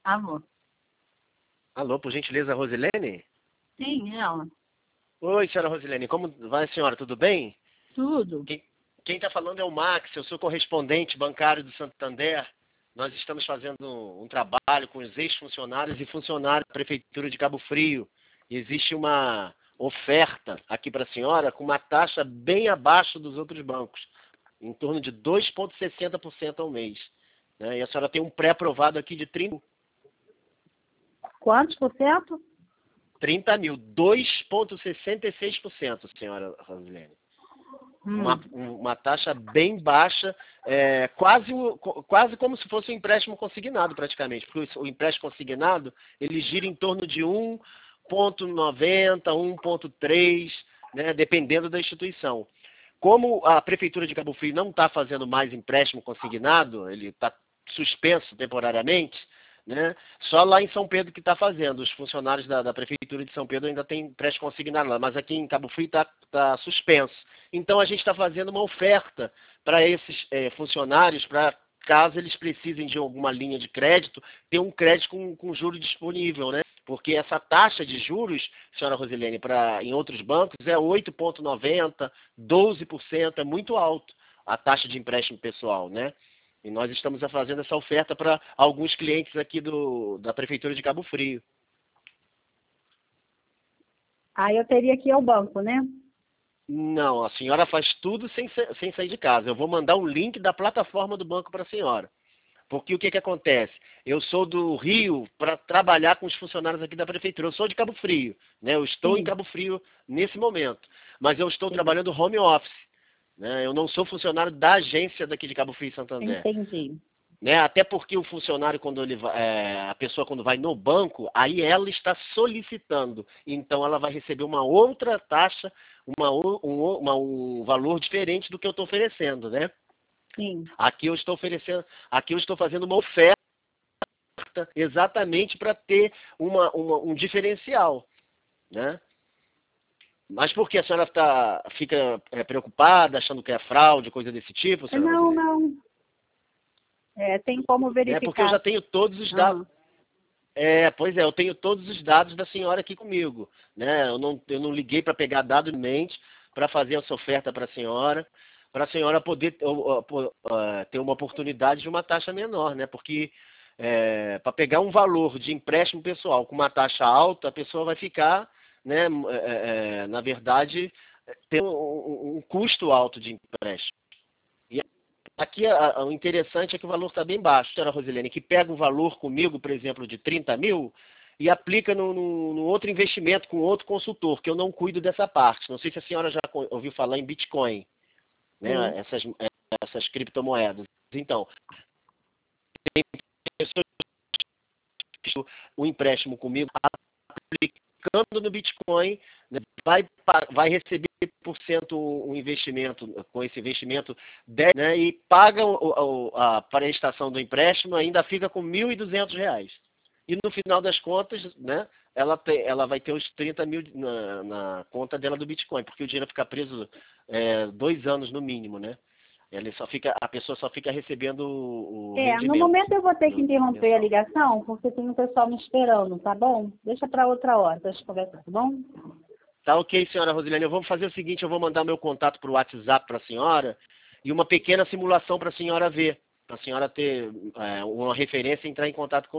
Alô? Alô, por gentileza, Rosilene? Sim, ela. Oi, senhora Rosilene, como vai, senhora? Tudo bem? Tudo. Quem está falando é o Max, eu sou correspondente bancário do Santander. Nós estamos fazendo um trabalho com os ex-funcionários e funcionários da Prefeitura de Cabo Frio. E existe uma oferta aqui para a senhora com uma taxa bem abaixo dos outros bancos, em torno de 2,60% ao mês. Né? E a senhora tem um pré-aprovado aqui de Quantos por cento? 30 mil, 2,66%, senhora Rosilene. Uma taxa bem baixa, quase como se fosse um empréstimo consignado praticamente, porque o empréstimo consignado ele gira em torno de 1,90, 1,3, né, dependendo da instituição. Como a Prefeitura de Cabo Frio não está fazendo mais empréstimo consignado, ele está suspenso temporariamente, né? Só lá em São Pedro que está fazendo. Os funcionários da Prefeitura de São Pedro ainda têm empréstimo consignado lá, mas aqui em Cabo Frio está suspenso. Então a gente está fazendo uma oferta para esses funcionários, para caso eles precisem de alguma linha de crédito, ter um crédito com juros disponível, né? Porque essa taxa de juros, senhora Rosilene, em outros bancos é 8,90%, 12%, é muito alto a taxa de empréstimo pessoal, né? E nós estamos fazendo essa oferta para alguns clientes aqui da Prefeitura de Cabo Frio. Aí eu teria que ir ao banco, né? Não, a senhora faz tudo sem sair de casa. Eu vou mandar um link da plataforma do banco para a senhora. Porque o que acontece? Eu sou do Rio para trabalhar com os funcionários aqui da Prefeitura. Eu sou de Cabo Frio, né? Eu estou em Cabo Frio nesse momento. Mas eu estou trabalhando home office. Né? Eu não sou funcionário da agência daqui de Cabo Frio e Santander. Entendi. Né? Até porque o funcionário, a pessoa quando vai no banco, aí ela está solicitando. Então ela vai receber uma outra taxa, um valor diferente do que eu estou oferecendo, né? Sim. Aqui eu estou fazendo uma oferta exatamente para ter um diferencial, né? Mas por que a senhora fica preocupada, achando que é fraude, coisa desse tipo, senhora Não, Rosilene? não. Tem como verificar. Porque eu já tenho todos os dados. Pois é, eu tenho todos os dados da senhora aqui comigo. Né? Eu não liguei para pegar dados em mente para fazer essa oferta para a senhora poder ter uma oportunidade de uma taxa menor, né? Porque para pegar um valor de empréstimo pessoal com uma taxa alta, a pessoa vai ficar, né, na verdade, ter um custo alto de empréstimo. E aqui o interessante é que o valor está bem baixo, senhora Rosilene, que pega um valor comigo, por exemplo, de 30 mil e aplica no outro investimento com outro consultor, que eu não cuido dessa parte. Não sei se a senhora já ouviu falar em Bitcoin, né? Essas criptomoedas. Então, tem pessoas que o empréstimo comigo aplicando no Bitcoin, né, vai receber por cento um investimento, com esse investimento 10, né, e paga a prestação do empréstimo, ainda fica com R$ 1.200. E no final das contas, né, ela vai ter os 30 mil na conta dela do Bitcoin, porque o dinheiro fica preso 2 anos no mínimo, né? A pessoa só fica recebendo o rendimento. No momento eu vou ter que interromper a ligação, porque tem um pessoal me esperando, tá bom? Deixa para outra hora, deixa eu conversar, tá bom? Tá ok, senhora Rosilene. Eu vou fazer o seguinte, eu vou mandar meu contato para o WhatsApp para a senhora e uma pequena simulação para a senhora ver, para a senhora ter uma referência e entrar em contato com